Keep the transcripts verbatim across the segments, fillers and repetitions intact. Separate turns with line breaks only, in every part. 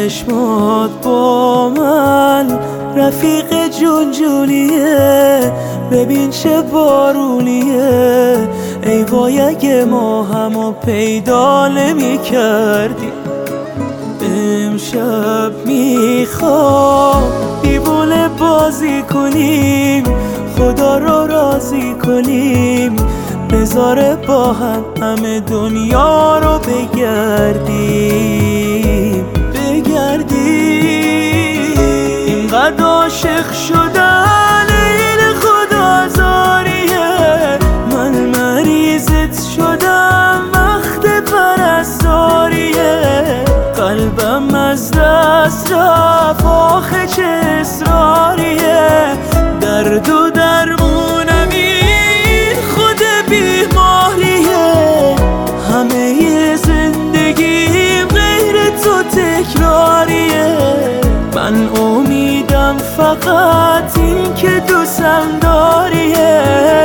چشمات با من رفیق جون جونیه، ببین چه بارونیه. ای وای اگه ما همو پیدا نمی کردیم. امشب میخوام دیوونه بازی کنیم، خدا رو راضی کنیم، بذاره با هم همه دنیا رو بگردیم بگردیم. اینقدر عاشق شدن این خدا زاریه، من مریضت شدم وقت پرستاریه. قلبم از دست رفت آخه چه اصراریه، درد و درمونم این خود بیماریه. همه زندگیم غیر تو تکراریه، من امیدم فقط این که دوستم داریه.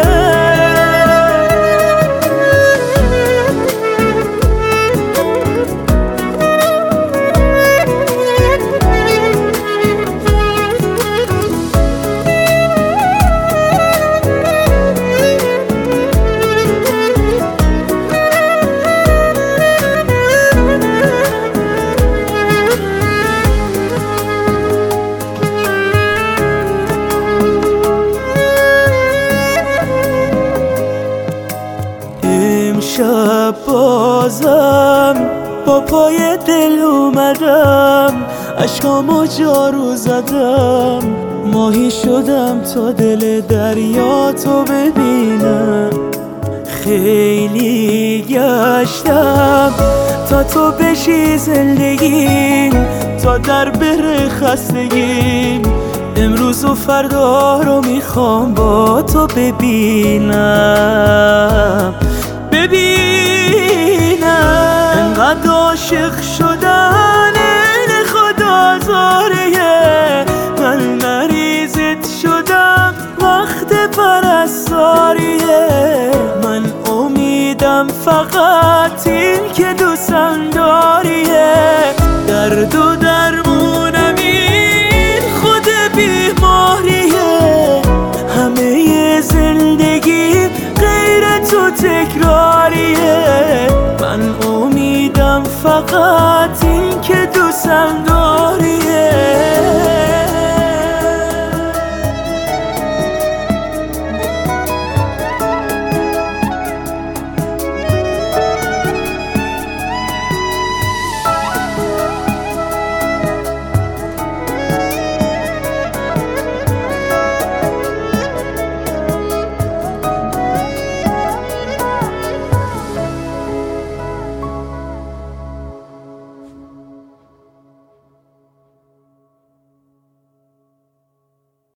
امشب بازم با پای دل اومدم، اشکامو جارو زدم، ماهی شدم تا دل دریا تو ببینم. خیلی گشتم تا تو بشی زندگیم، تا در بره خستگیم. امروز و فردا رو میخوام با تو ببینم ببینم. انقدر عاشق شدن این خدا زاریه، من مریضت شدم وقت پرستاریه. من امیدم فقط این که دوستم داریه، درد و درمونم این خود بیماریه. همه زندگی غیر تو تکراریه، من امیدم فقط این که دوستم داریه.